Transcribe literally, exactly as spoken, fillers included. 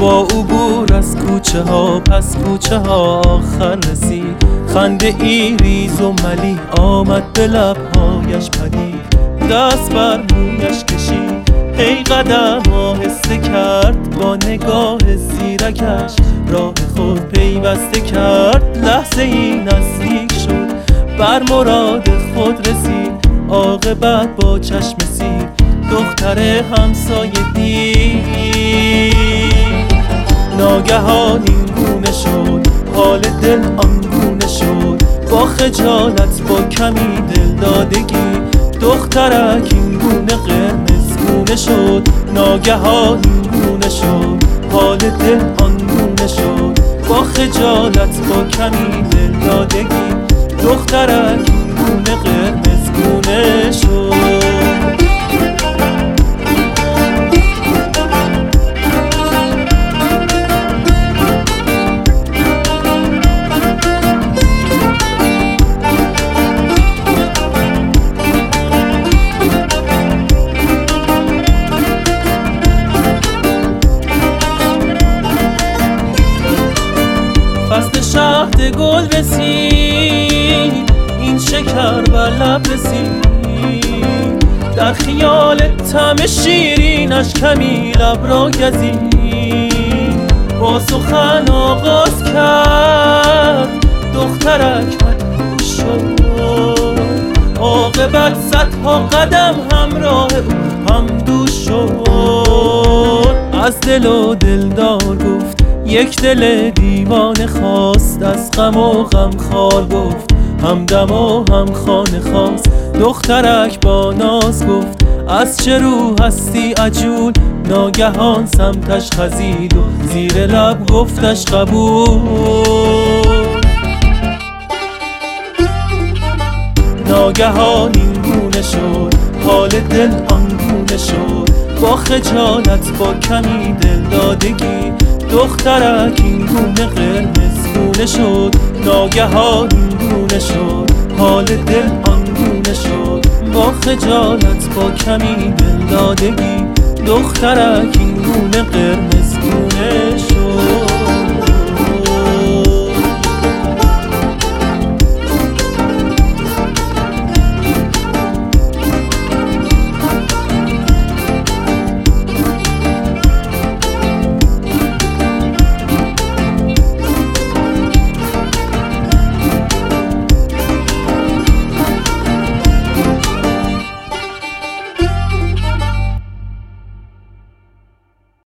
با عبور از کوچه ها پس کوچه ها آخر رسید. خنده ای ریز و ملیح آمد به لبهایش پدید، دست بر مویش کشید، هی قدم آهسته کرد، با نگاه زیرکش راه خود پیوسته کرد. لحظه ای نزدیک شد، بر مراد خود رسید، عاقبت با چشم سیر دختر همسایه دید. ناگهان این گونه شد، حال دل آنگونه شد، با خجالت با کمی دلدادگی دخترک این گونه قرمز گونه شد. ناگهان این گونه شد، حال دل آنگونه شد، با خجالت با کمی دلدادگی دخترک این گونه قرمز گونه شد. فصل شهد گل رسید، این شکر بر لب رسید، در خیال طعم شیرینش کمی لب را گزید. با سخن آغاز کرد، دخترک مدهوش شد، عاقبت صدها قدم همراه او همدوش شد. از دل و دلدار گفت، یک دل دیوانه خواست، از غم و غم خار گفت، همدم و هم خانه خواست. دخترک با ناز گفت، از چه رو هستی عجول، ناگهان سمتش خزید و زیر لب گفتش قبول. ناگهان این گونه شد، حال دل آنگونه شد، با خجالت با کمی دلدادگی دخترک این گونه قرمز گونه شد. ناگهان این گونه شد، حال دل آنگونه شد، با خجالت با کمی دلدادگی دخترک این گونه قرمز گونه شد.